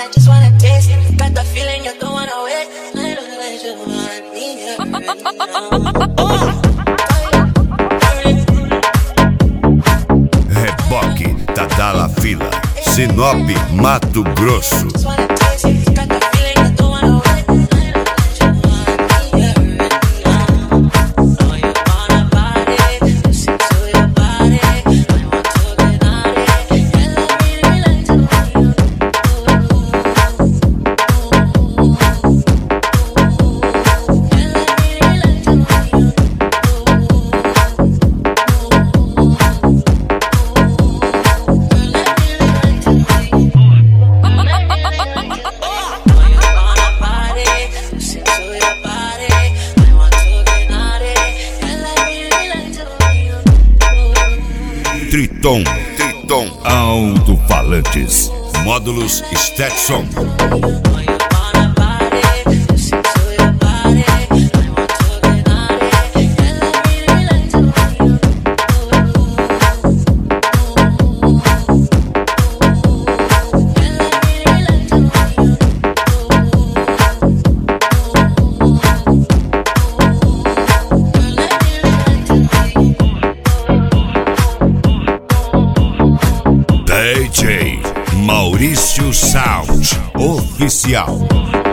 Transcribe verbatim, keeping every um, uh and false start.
I just wanna taste it. Got the feeling you don't wanna wait. I don't let you want me. Reboque, Tadala Vila, Sinop, Mato Grosso. Triton, Triton, alto-falantes, módulos Stetson. D J Maurício Sound Oficial.